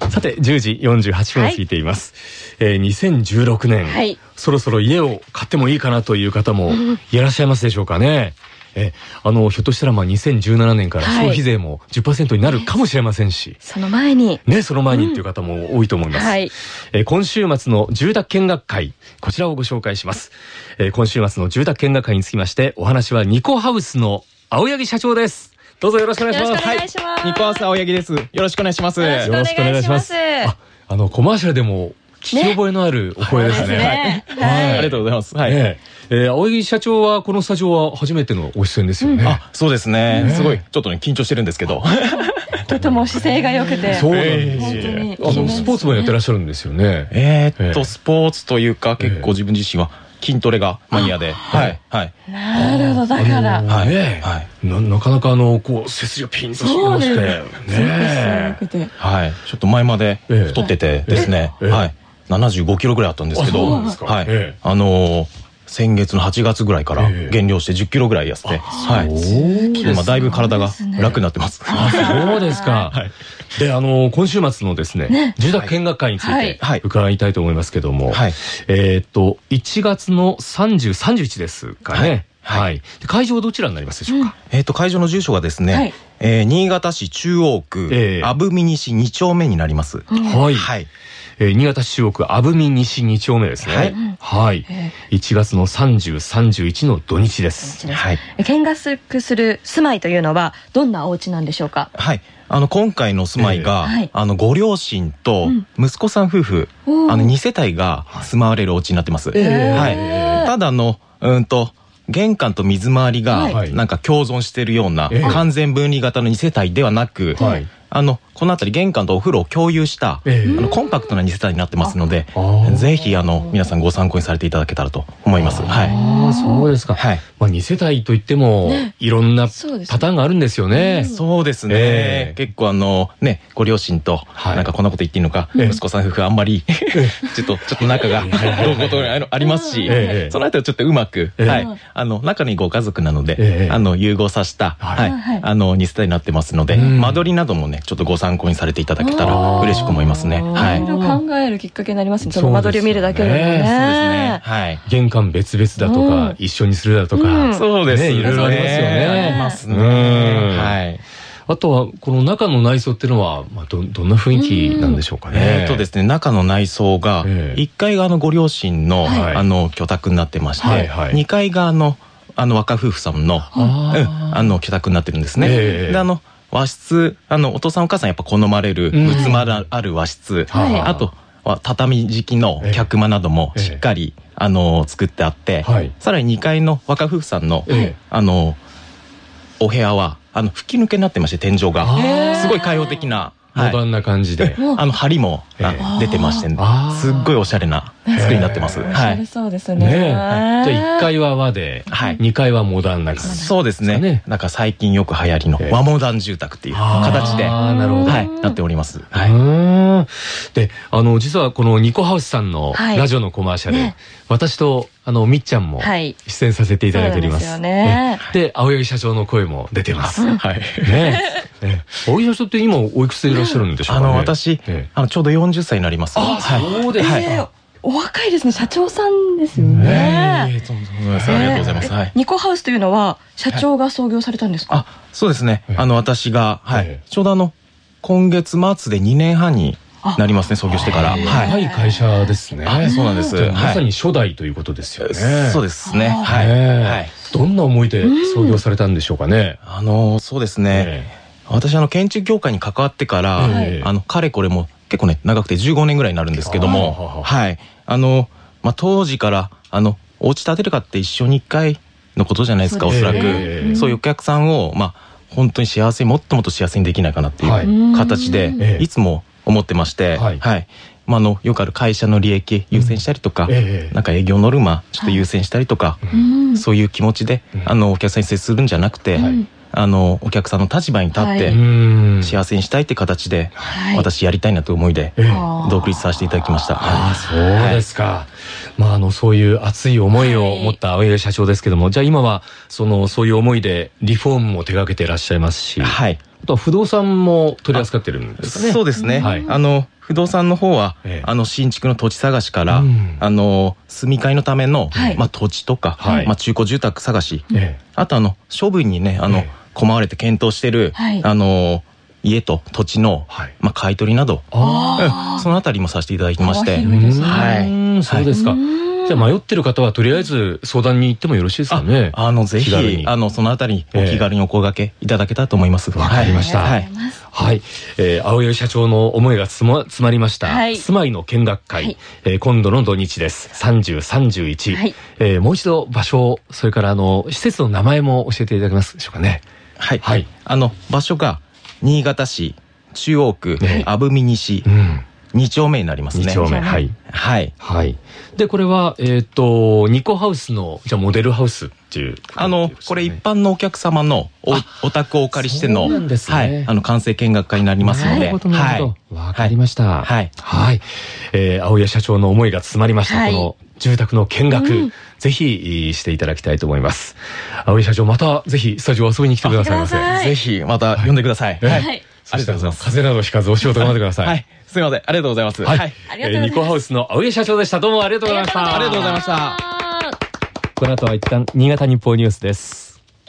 さて10時48分を過ぎています、2016年、はい、そろそろ家を買ってもいいかなという方もいらっしゃいますでしょうかね。ひょっとしたら2017年から消費税も 10% になるかもしれませんし、 その前にね、その前にっていう方も多いと思います、はい。今週末の住宅見学会、こちらをご紹介します。今週末の住宅見学会につきましてお話はニコハウスの青柳社長です。どうぞよろしくお願いします。 はい、 ニコハウス青柳です。よろしくお願いします。 よろしくお願いします。 コマーシャルでも聞き覚えのあるお声ですね。 ありがとうございます。はい。 青柳社長はこのスタジオは初めてのご出演ですよね。 あ、そうですね。すごいちょっとね緊張してるんですけど。 とても姿勢が良くて。 そうなんです。スポーツもやってらっしゃるんですよね。 スポーツというか結構自分自身は筋トレがマニアで、はいはい。 なるほど、だからはいはい。なかなかこう背筋がピンとしてましてね。 はい。ちょっと前まで太っててですね。はい。75キロぐらいあったんですけど、はい。先月の8月ぐらいから減量して10キロぐらい痩せて、はい。今だいぶ体が楽になってます。 そうですか。で、今週末のですね、住宅見学会について伺いたいと思いますけども、1月の30、31ですかね。はい。会場はどちらになりますでしょうか。 会場の住所がですね、新潟市中央区阿武見西2丁目になります。 はい。はい。新潟市中央区阿武見西2丁目ですね。はい。1月の30、31の土日です。 はい。見学する住まいというのはどんなお家なんでしょうか。 はい。今回の住まいが、ご両親と息子さん夫婦、2世帯が住まわれるお家になってます。はい。ただ玄関と水回りがなんか共存しているような完全分離型の2世帯ではなく、この辺り玄関とお風呂を共有したコンパクトな2世帯になってますので、ぜひ皆さんご参考にされていただけたらと思います。はい。 そうですか。はい。2世帯といってもいろんなパターンがあるんですよね。 そうですね。結構ね、ご両親となんかこんなこと言っていいのか、息子さん夫婦あんまりちょっと仲がどういうことありますし、そのあたりちょっとうまく、はい、中にご家族なので融合させた2世帯になってますので、間取りなどもねちょっとご参考にされていただけたら嬉しく思いますね。はい。 いろいろ考えるきっかけになりますね。その間取りを見るだけでもね。そうですね。 はい。玄関別々だとか一緒にするだとか、 そうですね。 いろいろありますよね。 ありますね。はい。 あとはこの中の内装っていうのはどんな雰囲気なんでしょうかね。 ですね、中の内装が1階がご両親の居宅になってまして、2階が若夫婦さんの居宅になってるんですね。で和室、お父さんお母さんやっぱ好まれる仏間ある和室、あとは畳敷きの客間などもしっかり作ってあって、さらに2階の若夫婦さんのお部屋は吹き抜けになってまして、天井がすごい開放的なモダンな感じで、 梁も出てまして、すっごいおしゃれな作りになってます。 おしゃれそうですね。 じゃあ1階は和で2階はモダンな感じ。 そうですね。なんか最近よく流行りの和モダン住宅っていう形でなっております。 で、実はこのニコハウスさんのラジオのコマーシャル、私とみっちゃんも出演させていただいております。で、青柳社長の声も出てます。はい。青柳社長って今おいくつでいらっしゃるんでしょうかね。 私ちょうど40歳になります。 そうですか。 お若いですね。社長さんですよね。 ありがとうございます。 ニコハウスというのは社長が創業されたんですか。 そうですね。私がちょうど今月末で2年半になりますね、創業してから。 はい、会社ですね。 そうなんです。 まさに初代ということですよね。 そうですね。はい。 どんな思いで創業されたんでしょうかね。 そうですね。私建築業界に関わってからかれこれも結構ね長くて15年ぐらいになるんですけども、はい。当時からお家建てるかって一生に1回のことじゃないですか、おそらく。そういうお客さんを本当に幸せに、もっともっと幸せにできないかなっていう形でいつも思ってまして、はい。よくある会社の利益優先したりとか、なんか営業ノルマちょっと優先したりとか、そういう気持ちでお客さんに接するんじゃなくて、お客さんの立場に立って幸せにしたいって形で私やりたいなという思いで独立させていただきました。 そうですか。そういう熱い思いを持った青柳社長ですけども、じゃあ今はそういう思いでリフォームも手掛けていらっしゃいますし、 あとは不動産も取り扱ってるんですかね。 そうですね。不動産の方は、新築の土地探しから、住み替えのための、土地とか、中古住宅探し、あと処分にね、困われて検討してる、家と土地の、買い取りなど、そのあたりもさせていただいてまして。 そうですか。じゃあ迷ってる方はとりあえず相談に行ってもよろしいですかね。 ぜひそのあたりお気軽にお声掛けいただけたらと思います。 わかりました。はい。青柳社長の思いが詰まりました住まいの見学会、今度の土日です。30、31。もう一度場所、それから施設の名前も教えていただけますでしょうかね。 はい。場所が新潟市中央区阿武見西。2丁目になりますね。 2丁目。はい。 はい。 はい。で、これは、ニコハウスの、じゃあモデルハウスっていう。 これ一般のお客様のお宅をお借りしての、はい。完成見学会になりますので。 なるほど、なるほど。わかりました。はい。はい。青柳社長の思いが詰まりました。この住宅の見学、ぜひしていただきたいと思います。青柳社長、またぜひスタジオ遊びに来てくださいませ。 ぜひ、また呼んでください。はい。 明日、風邪などひかずお仕事頑張ってください。 はい。すみません。ありがとうございます。はい。 ニコハウスの青柳社長でした。どうもありがとうございました。 ありがとうございました。 この後は一旦新潟日報ニュースです。